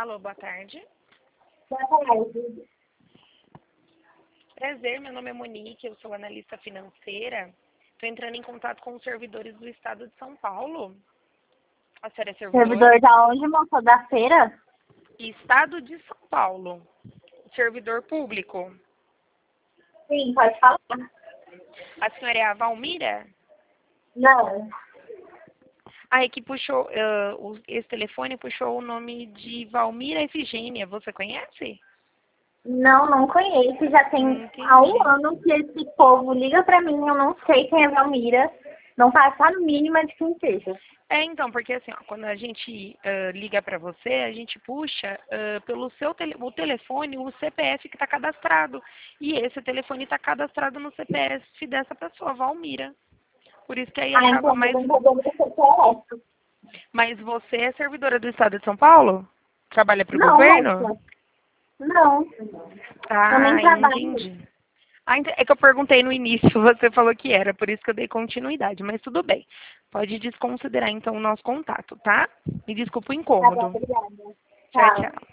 Alô, boa tarde. Boa tarde. Prazer, meu nome é Monique, eu sou analista financeira. Estou entrando em contato com os servidores do estado de São Paulo. A senhora é servidora? Servidor da onde, moça? Da feira? Estado de São Paulo. Servidor público. Sim, pode falar. A senhora é a Valmira? Não. Ah, é que puxou, esse telefone puxou o nome de Valmira Efigênia. Você conhece? Não conheço. Já tem há Entendi. um ano que esse povo liga pra mim. Eu não sei quem é Valmira. Não faço a mínima de quem seja. Então, porque assim, ó, quando a gente liga para você, a gente puxa pelo seu o telefone, o CPF que está cadastrado. E esse telefone está cadastrado no CPF dessa pessoa, Valmira. Por isso que aí Ah, acaba então mais. eu não vou ver o CPF. Mas você é servidora do estado de São Paulo? Trabalha para o Não, governo? moça. Não. Eu nem Ah, trabalho. entendi. Ah, é que eu perguntei no início, você falou que era, por isso que eu dei continuidade, mas tudo bem. Pode desconsiderar então o nosso contato, tá? Me desculpa o Tá bom, incômodo. obrigada. Tchau, Tchau. tchau.